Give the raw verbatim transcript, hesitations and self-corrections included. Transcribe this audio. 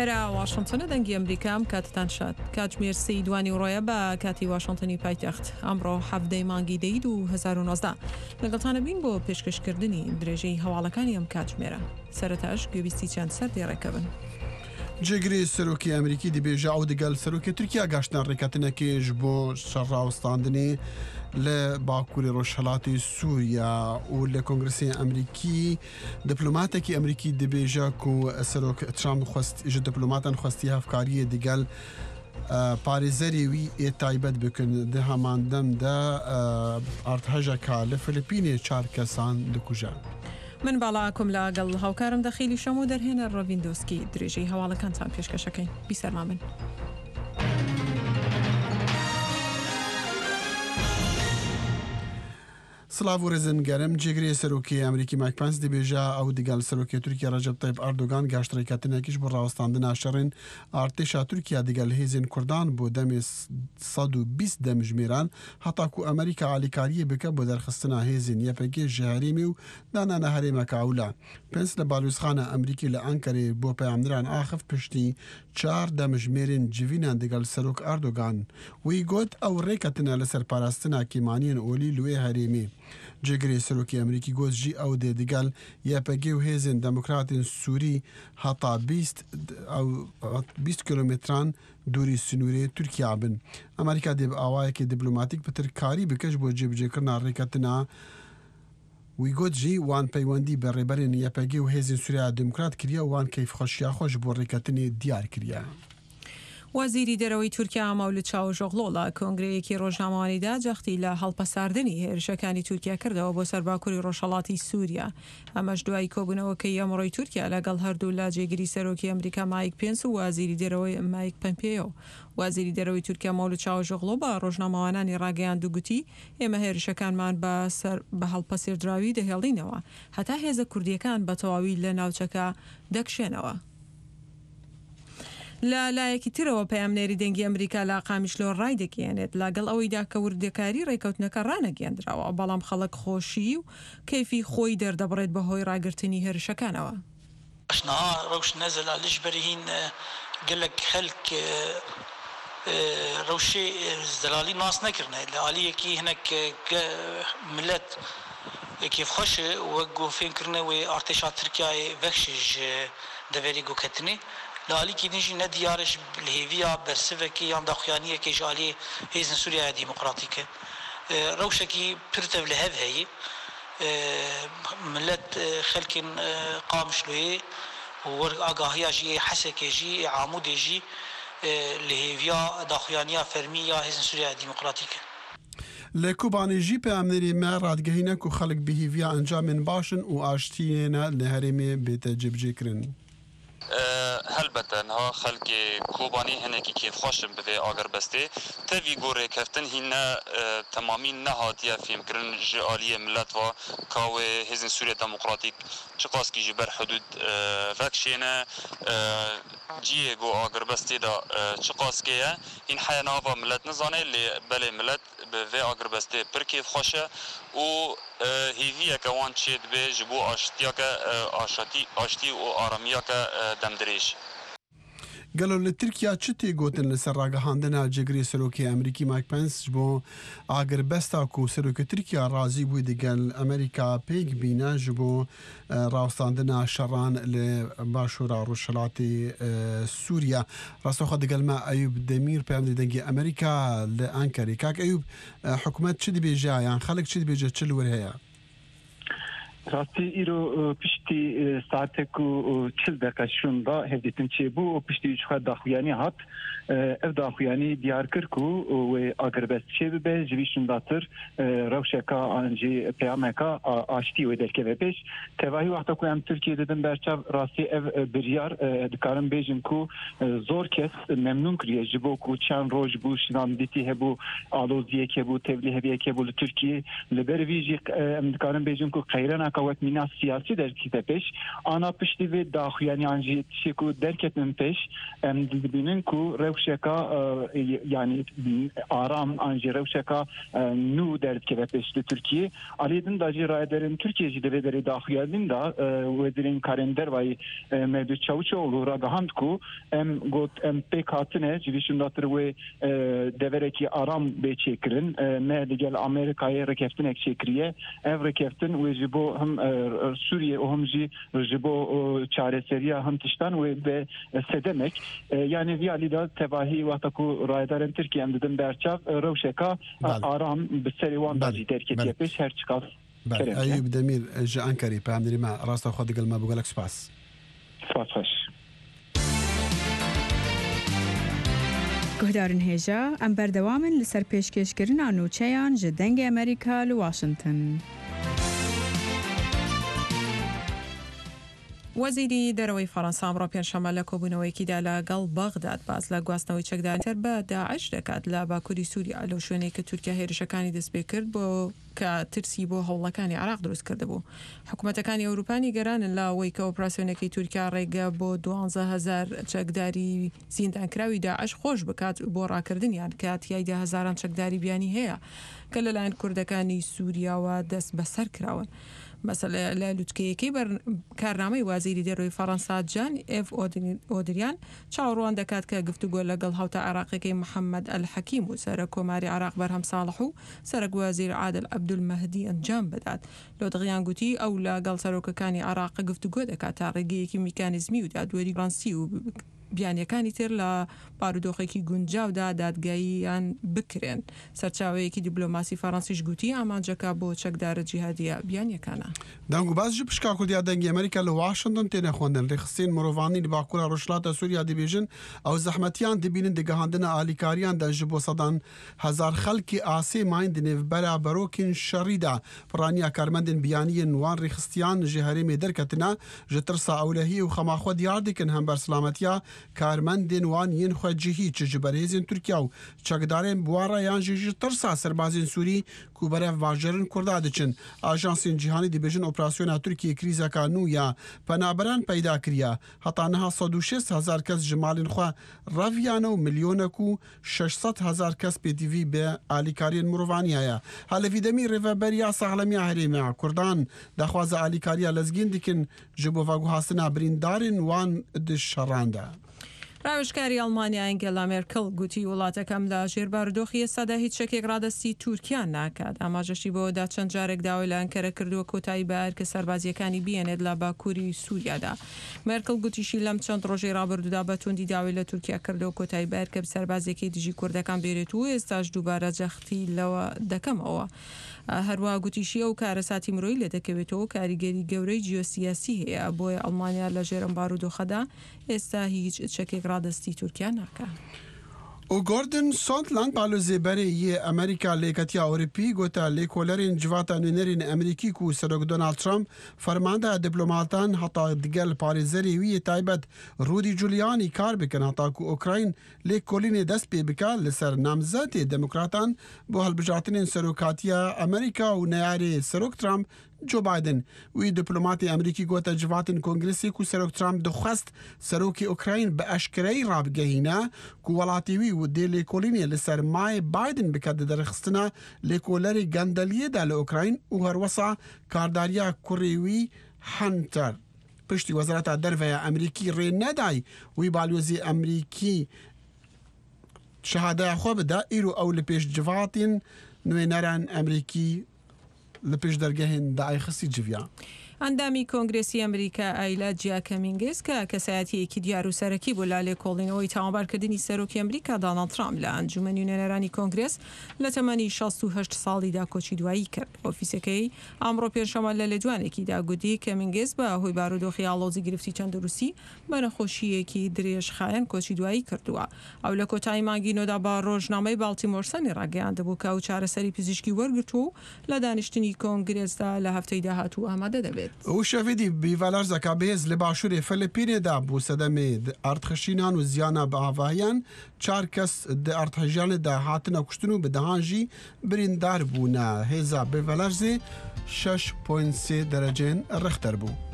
ئێرە واشنتنە دەنگی ئەمریکام کاتتان شاد کاتژمێر سەی دوانی ڕۆیە بە کاتی واشنتنی پایتەخت ئەمڕۆ هەفتەی مانگی دەید و هەزار و نۆزدە لەگەڵتانە بین بۆ پێشکەشکردنی درێژەی هەواڵەکانی ئەم کاتژمێرە سەرەتاش گوێبیستی چەند سەردی ڕێکەبن. جێگری سەرۆکی ئەمریکی دەبێژە ئەو دەگەل سەرۆکی تورکیا گەشتە ڕێکەتنەکەش بۆ شەڕاوستاندنی لە باکووری ڕۆژهەڵاتی سووریا و لە کۆنگرسی ئەمریکی دیپلۆماتێکی ئەمریکی دەبێژە و سەرۆک ترامپ خۆست دیپلۆماتان خۆستی هەفکاریە دەگەل پارێزەری وی ئێ تایبەت بکن دە هەماندەمدا ئارتهەژەکە لە فلیپینێ چار کەسان دەکوژان. من باڵاکم لەگەڵ هاوکارم دەخیلی شەم و دەرهێنە ڕۆڤیندۆسکی درێژەی هەواڵەکانتان پێشکەشەکەین بیسەرما من. سلااو و ڕێزنگەرم جێگری سەرۆکی ئەمریکی مایک پەنس دەبێژە ئەو دەگەل سەرۆکی تورکیا ڕەجەب تایب ئەردۆغان گەشتڕێکەتنێکیش بۆ ڕاوەستاندنا شەڕین ئارتێشا تورکیا دەگەل هێزن کوردان بۆ دەمێ سەد و بیست دەمژمێران هەتاکو ئەمریکا عالیکاریە بکە بۆ دەرخستنا هێزین یەپەگێ ژەهرێمی و دانانە هەرێمەکە ئەولا پێنس لە باڵوسخانە ئەمریکی لە ئەنکەرێ بۆ پەیامدران ئاخف پشتی چار دەمژمێرین جوینان دەگەل سەرۆک ئەردۆغان وی گوت ئەو ڕێکەتنە لەسەر پاراستنا کیمانیان ئۆلی لوێ هەرێمی جێگری سەرۆکی ئەمریکی گۆزژی ئەو دێ دەگەل یاپەگێ و هێزن دەموکراتین سووری هەتا بیست کیلۆمتران دووری سنوورێ تورکیا بن ئەمریکا دێ بە ئاوایەکی دیپلۆماتیک پتر کاری بکەش بۆ جێبجێکردنا ڕێکەتنە وی گوتژی وان پەیوەندی بە ڕێبەرین یاپەگێ و هێزن سووریا دموکرات کردە وان کەیف خۆشیا خۆش بۆ ڕێکەتنی دیار کردە. وەزیری دەرەوەی تورکیا مەولود چاوژۆغلۆ لە کۆنگرەیەکی ڕۆژنامەوانیدا جەختی لە هەڵپەساردنی هێرشەکانی تورکیا کردەوە بۆ سەر باکووری ڕۆژهەڵاتی سووریا ئەمەش دوای کۆبوونەوەکەی ئەمڕۆی تورکیا لەگەڵ هەردوو لا جێگیری سەرۆکی ئەمریکا مایک پێنس و وەزیری دەرەوەی مایک پۆمپێۆ وەزیری دەرەوەی تورکیا مەولود چاوژۆغلۆ بە ڕۆژنامەوانانی ڕاگەیاند و گوتی ئێمە هێرشەکانمان بە سەر بە هەڵپەسێردراوی دەهێڵینەوە هەتا هێزە کوردیەکان بە تەواوی لە ناوچەکە دەکشێنەوە. لە لایەکی ترەوە پەیامنێری دەنگی ئەمریکا لە قامیشلۆ ڕای دەگەیەنێت لەگەڵ ئەوەیدا کە وردەکاری ڕێکەوتنەکە ڕانەگەیاندراوە بەڵام خەڵک خۆشی و کەیفی خۆی دەردەبڕێت بەهۆی ڕاگررتنی هێرشەکانەوە. اشنا روش نزل عليش برهين قالك خلك روشي زلالي ناس نكرنا لعلي كي هناك ملت كيف خش وقو فين كرنا وارتشا تركيا بخشج دبري جو كتني لعلي كي نجي نديارش بالهيفيا برسفكي عند اخوانيه كي جالي هيزن سوريا ديمقراطيكه روشكي برتب لهذ هي ملت خلكن قامشلوي وأقاهيا جي حسكي جي عمودي جي لهيفيا داخوانيه فرميه هيزن سوريا ديمقراطيكه لە کوبانێژی پەیامنێری مە ڕادگەهینە و خەڵک بهیڤیا ئەنجامێن باشن و ئاشتیێنە لە هەرێمێ بێتە جێبجێکردن. هەلبەتە نها خەڵکی کوبانی هەنێکی کێف خۆشم بێ ئاگەربەستێ تەوی گۆڕێ کەفتن هینە تەمامی نەهاتیە فێمکردن ژێ ئالیە ملەتەوە کاوێ هێزن سووریا دەموکراتیک چ قاسکی ji ber حدود vekşêne ciyê got agiribestê da çi qaskê ye hîn heya nava millet nizane lê belê millet bi vê agiribestê pir kêfxweş e û hêviyeke wan çê dibe ji bo aştiyake aştî û aramiyake demdirêj. گەلۆ لە تورکیا چ تێگوتن لەسەر ڕاگەهاندنا جێگری سەرۆکی ئەمریکی مایک پەنس بۆ ئاگربەستا و سەرۆکی تورکیا ڕازی بووی دەگەل ئەمریکا پێک بینە ji بۆ ڕاوستاندنا شەڕان لە باشوورا ڕۆژهەڵاتی سووریا ڕاستەوخۆ دەگەلمە ئەیوب دەمیر پەیامدەری دەنگی ئەمریکا لە ئەنکەرێ کاک ئەیوب حکوومەت چ دەبێژە یان خەڵک چ دەبێژە چ لەوەر هەیە؟ راستی ایرو پشتی ساعتک و چل دقیقه شوندا هفدیتن چه بو و پشتی چخواه داخویانی هات اف داخویانی دیار کرد کو و اگربست چه ببه جوی شونداتر روشکا آنجی پیامکا آشتی و درکه و پیش تواهی وقتا که هم ترکیه دیدن برچاو راستی اف بریار دکارم بیجن کو زور کس ممنون کریه جبو کو چند روش بو شنام دیتی هبو آلوزیه که بو تبلیه هبیه که بو لترکیه لبر ویجی دکارم بیجن کو خیرنا قوت مینا سیاسی در کی پیش آنا پشتی و داخویانی آنجی شکو درکت من پیش ام دبینن کو روشکا یعنی آرام آنجی روشکا نو در کی پیش ترکیه علیدن داجی رای درن ترکیه جی دوی در داخویانی دا و درین کارندر وای مدو چاوچو را گهاند کو ام گوت ام پیکاتنه جویشون داتر و دورکی آرام بیچکرین نه دیگه آمریکای رکفتن اکشکریه اف رکفتن و جبو هم سوریه و هم جی جبو چاره سریا هم تشتن و به سدمک یعنی وی علی دا تباهی وقتا کو رایدارن ترکیه هم دادن برچاف روشکا آرام بسری وان داجی درکتیه پیش هر چکاف بله ایوب دمیر جا انکاری پامدری ما راستا خود دقل ما بگلک سپاس سپاس خوش گهدارن هێژا ئەم بەردەوامن لەسەر پێشکەشکردنا نوچەیان ji dengê ئەمریکا li Washington. وەزیری دەرەوەی فەڕەنسا ئەمڕۆ پێنجشەممە لە کۆبوونەوەیەکیدا لەگەڵ بەغداد باز لە گواستنەوەی چەکدارتر بە داعش دەکات لە باکووری سووریا لەو شوێنەی کە تورکیا هێرشەکانی دەست پێ کرد بۆ کە ترسی بۆ هەوڵەکانی عراق دروست کردبوو. حکوومەتەکانی ئەوروپانی گەرانن لە ئەوەی کە ئۆپراسیۆنەکەی تورکیا ڕێگە بۆ دوانزە هەزار چەکداری زیندانکراوی داعش خۆش بکات بۆ ڕاکردنیان کە تیایدا هەزاران چەکداری بیانی هەیە کە لەلایەن کوردەکانی سووریاوە دەست بەسەر کراون. مثلا لە لوتکەیەکەی کارنامەی وازیری دەرەوەی فەڕەنسا جان ئف ئۆدریان چاوەڕوان دەکات کە گفتوگۆ لەگەڵ هاوتە عراقیەکەی محەممەد الحەکیم و سەرە کۆماری عراق بەرهەم ساڵح و سەرک وازیر عادل عەبدولمەهدی ئەنجام بدات. لۆ دغیان گوتی ئەو لەگەڵ سەرۆکەکانی عراق گفتوگۆ دەکات تا ڕێگەیەکی میکانیزمی و دادوەری فرانسی و بیانیەکانی تر لە بارودۆخێکی گونجاودا دادگاییان بکرێن. سەرچاوەیەکی دیبلۆماسی فەڕەنسیش گوتی ئامانجەکە بۆ چەکدارە جیهادیە بیانیەکانە. دەنگ و باز پشکا کوردیا دەنگی ئەمریکا لە واشنگتن تێنە خوێندن ڕێخستین مرۆڤانی لە باکوورە ڕۆژهەڵاتە سووریا دەبێژن ئەو زەحمەتیان دەبینن دەگەهاندنە ئالیکاریان دەژ بۆ سەدان هەزار خەڵکی ئاسێ ماین دنێڤبەرە بەرۆکین شەڕیدا پڕانیا کارمەندن بیانیە نوان ڕێخستیان ژێ هەرێمێ دەرکەتنە ژە ترسا ئەولەهی و خەماخۆ دیار دکن هەم بەرسلامەتیا کارمەندên wan yên xwe cihî çi ji berhêzên Tirkiya û çekdarên buwara yan jî ji tirsa serbazên Sûrî ku berev bajarên Kurda diçin. Ajansên cîhanî dibêjin operasyona Tirkiye krîzeka nû ya penaberan peyda kiriye. Heta niha sed û şêst hezar kes ji malên xwe reviyane û milyonek û şeş sed hezar kes pêdivî bê alîkariyên mirovaniya ye. Helevî demî rêveberiya saxlemiya herêma Kurdan dexwaze alîkariya lezgîn dikin ji bo veguhastina birîndarên wan di şeran de. ڕاوێژکاری ئەڵمانیا ئەنگێلا مێرکڵ گوتی وڵاتەکەم لە ژێربارودۆخی ئێستادا هیچ شتێک ڕادەستی تورکیان ناکات. ئاماژەشی بۆدا چەند جارێک داوای لە ئەنکەرە کردووە کۆتایی بەر کە سەربازیەکانی بێنێت لە باکووری سووریادا. مێرکڵ گوتیشی لەم چەند ڕۆژەی ڕابردوودا بە توندی داوای لە تورکیا کردەوە کۆتایی بەر کە سەربازیەکەی دژی کوردەکان بێرێت و ئێستاش دووبارە جەختی لەوە دەکەمەوە. هەروە گوتیشی ئەو کارەساتی مرۆی لێ دەکەوێتەوە کاریگەری گەورەی جیۆسیاسی هەیە بۆیە ئەڵمانیا لە ژێرم بارودۆخەدا ئێستا هیچ چەکێک ڕادەستی تورکیا ناکە. و گوردن سوندلاند بالوزێبەرێ یê ئەمریکا لێکەتیا ئەوروپی گوتە لێکۆلەرên civata nûnerên Emerîkî ku serok Donald Trump fermanda diplomatan heta digel parêzerê wî yê taybet Rudy Giuliani kar bikin heta ku Ukrayn lêkolînê dest pê bike li ser namzetê demokratan bo hilbijartinên serokatiya Emerîka û neyarê serok Trump Joe Biden wî diplomatê Emerîkî gote civatên Kongresê ku serok Trump dixwest serokê Ukrayn bi eşkereyî rabigehîne ku welatê wî û dê lêkolînê li ser mayê Biden bike di derxistina lêkolerê gendeliyê de li Ukrayn û herwesa kardariya kurê wî Hunter. Piştî Wezareta Derveya Emerîkî rê nedayî wî balyozê Emerîkî şehadeya xwe bide îro ew li pêş civatên nûêneran Emerîkî li pêş dergehên daîxisî civiya. ئەندامی کۆنگرێسی ئەمریکا ئایلا جیا کەمینگز کە کەسایەتیەکی دیار و سەرەکی بۆ لا لێکۆڵینەوەی تاوانبارکردنی سەرۆکی ئەمریکا دۆناڵد ترامپ لە ئەنجومەنی نوێنەرانی کۆنگرێس لە تەمەنی شەست و هەشت ساڵیدا کۆچی دوایی کرد. ئۆفیسەکەی ئەمڕۆ پێنجشەممە لە لێدوانێکیدا گوتی کەمینگز بە هۆی بارودۆخی ئاڵۆزی گرفتی تەندروستی بە نەخۆشیەکی درێژخایەن کۆچی دوایی کردووە. ئەو لە کۆتایی مانگی نۆدا بە ڕۆژنامەی باڵتیمۆرسەنی ڕاگەیاندەبوو کە ئەو چارەسەری پزیشکی وەرگرت و لە دانیشتنی کۆنگرێسدا لە هەفتەی داهاتوو ئامادە دەبێت. بێت و شەویدی بیڤالارزەکە بەهێز لە باشووری فەلەپینێدا بوو سەدەمێ ئارتخەشینان و زیانە بە ئاڤایان چار کەس ئارتهەژیانێدا هاتنە کوشتن و بەدەهانژی بریندار بوونە هێزا بیڤالارزێ شش پوینت سێ دەرەجێن ڕختەر بوو.